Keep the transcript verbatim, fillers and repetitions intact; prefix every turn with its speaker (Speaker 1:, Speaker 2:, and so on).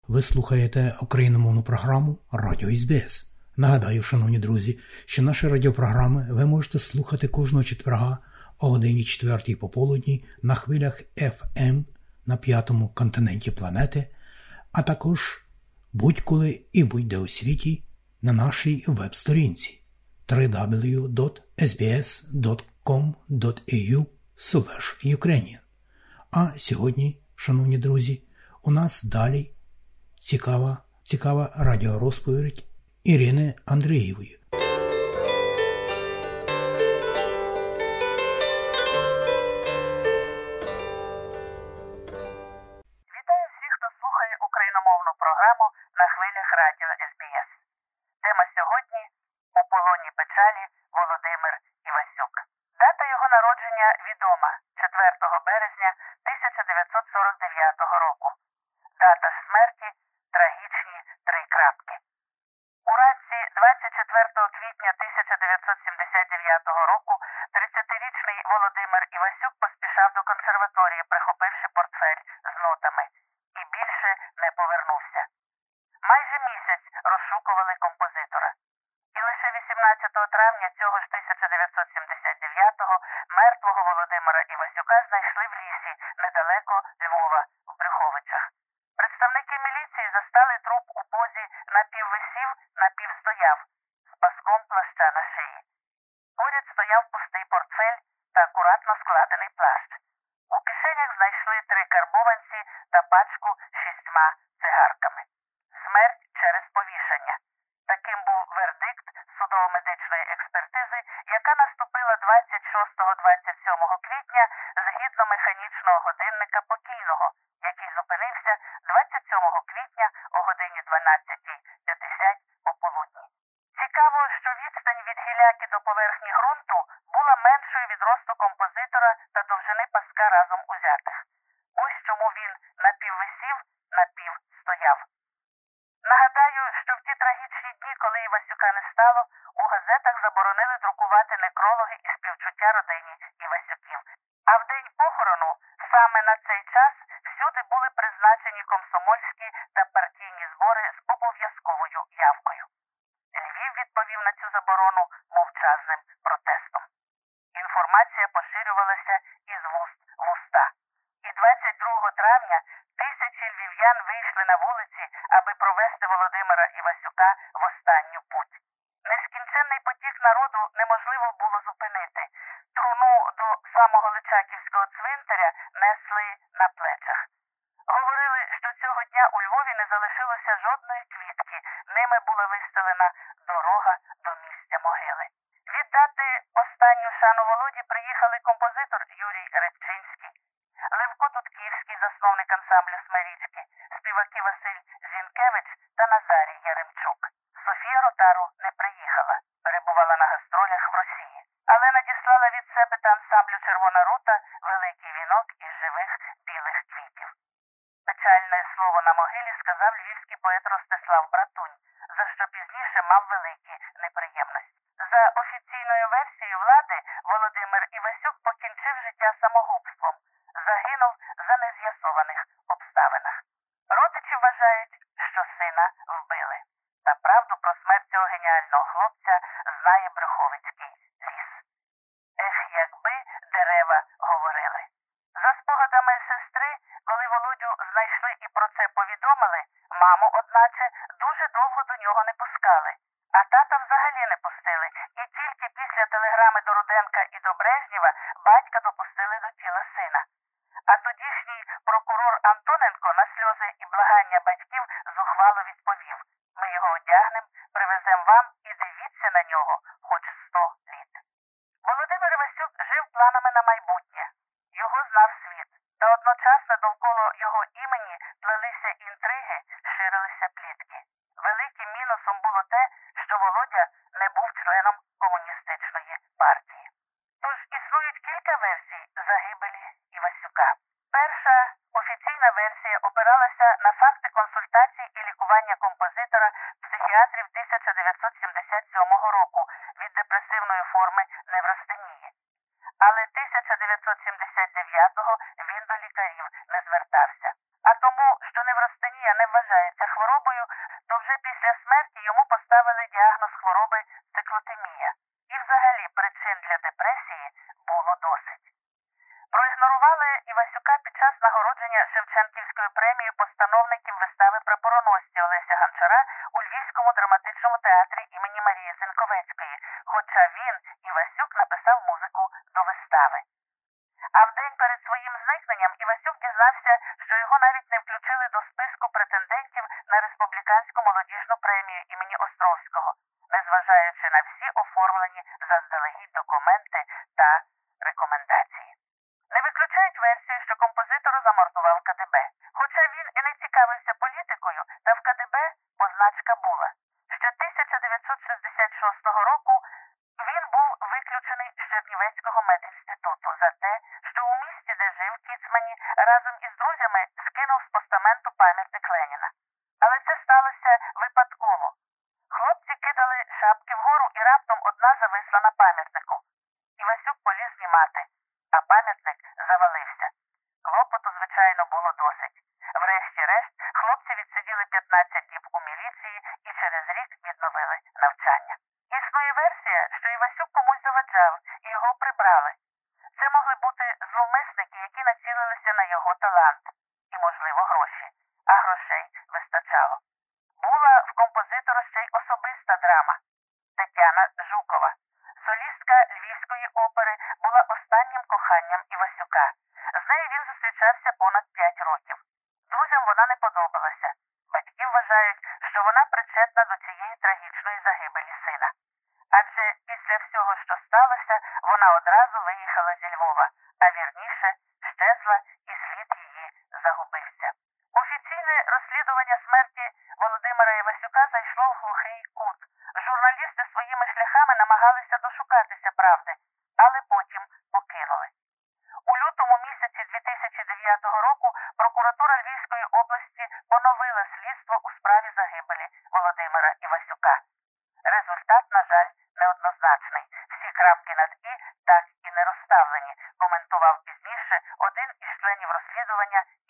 Speaker 1: Ви слухаєте україномовну програму Радіо ес бі ес. Нагадаю, шановні друзі, що наші радіопрограми ви можете слухати кожного четверга о годині четвертій пополудні на хвилях еф ем на п'ятому континенті планети, а також будь-коли і будь-де у світі на нашій веб-сторінці дабл ю дабл ю дабл ю крапка ес бі ес крапка ком крапка ей ю слеш юкрейніан. А сьогодні, шановні друзі, у нас далі Цікава, цікава радіорозповідь Ірини Андрієвої.
Speaker 2: Вітаю всіх, хто слухає україномовну програму на хвилях Радіо ес бі ес. Тема сьогодні – «У полоні печалі» Володимир Івасюк. Дата його народження відома – четвертого березня тисяча дев'ятсот сорок дев'ятого року. Дата ж смерті – трагічні три крапки. Уранці двадцять четвертого квітня тисяча дев'ятсот сімдесят дев'ятого року тридцятирічний Володимир Івасюк поспішав до консерваторії, прихопивши портфель з нотами, і більше не повернувся. Майже місяць розшукували композитора. І лише вісімнадцятого травня цього ж тисяча дев'ятсот сімдесят дев'ятого мертвого Володимира Івасюка знайшли в лісі недалеко Львова, в Брюховичах. Представники міліції застали труп у позі напіввисів, напівстояв, з паском плаща на шиї. Поряд стояв пустий портфель та акуратно складений плащ. У кишенях знайшли три карбованці та пачку шістьма цигарками. Смерть через повішення. Таким був вердикт судово-медичної експертизи, яка наступила двадцять шостого - двадцять сьомого квітня згідно механічного годинника покійного, який зупинився двадцять сьомого квітня о годині дванадцятій п'ятдесят пополудні. Цікаво, що відстань від гіляки до поверхні ґрунту була меншою від росту композитора та довжини паска разом узятих. Ось чому він напіввисів, напівстояв. Нагадаю, що в ті трагічні дні, коли Івасюка не стало, у газетах заборонили друкувати некрологи і співчуття родині Івасюків. А в день похорону, саме на цей час, всюди були призначені комсомольські та партійні збори з обов'язковою явкою. Львів відповів на цю заборону мовчазним протестом. Інформація поширювалася із вуст в уста. І двадцять другого травня тисячі львів'ян вийшли на вулиці, аби провести Володимира Івасюка в останню путь. Нескінченний потік народу неможливо було зупинити. Труну до самого Личаківського цвинтаря несли на плечах. Говорили, що цього дня у Львові не залишилося жодної квітки, ними була вистелена дорога до місця могили. Віддати останню шану Володі приїхали композитор Юрій Рибчинський, Левко Дудківський, засновник ансамблю «Смирічки», співаки Василь Зінкевич та Назарій Яремчук. Софія Ротару не приїхала, перебувала на гастролях в Росії, але надіслала від себе та ансамблю «Червона рута» великий вінок із живих білих квітів. Печальне слово на могилі сказав львівський поет Ростислав Братунь, за що пізніше мав великі неприємності. За офіційною версією влади, Володимир Івасюк покінчив життя самогубством, загинув за нез'ясованих обставинах. Родичі вважають, що сина вбили. Та правду про смерть цього геніального хлопця знає Брюховицький ліс. Ех, якби дерева говорили. За спогадами сестри, коли Володю знайшли і про це повідомили, маму, одначе, дуже довго до нього не пускали. А тата взагалі не пустили, і тільки після телеграми до Руденка і до Брежнєва батька допустили до тіла сина. А тодішній прокурор Антоненко на сльози і благання батьків зухвало відповів: «Ми його одягнем, привезем вам і дивіться на нього хоч сто літ». Володимир Івасюк жив планами на майбутнє. Його знав світ. Та одночасно довкола його імені плелися інтриги, ширилися плітки. Великим мінусом було те, що Володя не був членом комуністичної партії. Тож існують кілька версій загибелі Івасюка. Перша, офіційна версія, опиралася на факти консультацій і лікування композитора психіатрів тисяча дев'ятсот сімдесят сьомого року від депресивної форми неврастенії. Але тисяча дев'ятсот сімдесят дев'ятого він до лікарів не звертався. А тому, що неврастенія не вважає вважається хворобою, то вже після смерті йому поставили діагноз хвороби циклотемія. І взагалі причин для депресії було досить. Проігнорували Івасюка під час нагородження Шевченківською премією постановників вистави «Прапороносці» Олеся Гончара у Львівському драматичному театрі імені Марії Зінковецької, хоча він, Івасюк, написав музику до вистави. А в день перед своїм зникненням Івасюк дізнався, що його навіть не включили до списку претендентів на республіканську молодіжну премію імені Островського, незважаючи на всі оформлені заздалегідь документи та рекомендації. Не виключають версію, що композитору замордував ка де бе. Хоча він і не цікавився політикою, та в ка де бе позначка була. Ще тисяча дев'ятсот шістдесят шостого року він був виключений з Чернівецького медінституту за те, що у місті, де жив Кіцмані, разом із друзями скинув з постаменту пам'ятник Леніна. Але це сталося випадково. Хлопці кидали шапки вгору і раптом одна зависла на пам'ятнику. Івасюк поліз знімати, а пам'ятник завалився. Клопоту, звичайно, було досить. Врешті-решт, хлопці відсиділи п'ятнадцять діб у міліції і через рік відновили навчання. Існує версія, що Івасюк комусь заваджав і його прибрали. Це могли бути зловмисники, які націлилися на його талант. І, можливо, гроші. А грошей вистачало. Була в композитора ще й особиста драма. Тетяна Жукова. Солістка Львівської опери, була останнім коханням Івасюка. З нею він зустрічався понад п'ять років. Друзям вона не подобалася. Батьки вважають, що вона причетна до цієї трагічної загибелі сина. Адже після всього, що сталося, вона одразу виїхала зі Львова, а вірніше, щезла і слід її загубився. Офіційне розслідування смерті Володимира Івасюка зайшло в глухий кут. Журналісти своїми шляхами намагалися дошукатися правди, але потім покинули. У лютому місяці дві тисячі дев'ятого року прокуратура Львівської області поновила слідство у справі загибелі Володимира Івасюка. Результат, на жаль, неоднозначний. Всі крапки над «і» так і не розставлені, коментував пізніше один із членів розслідування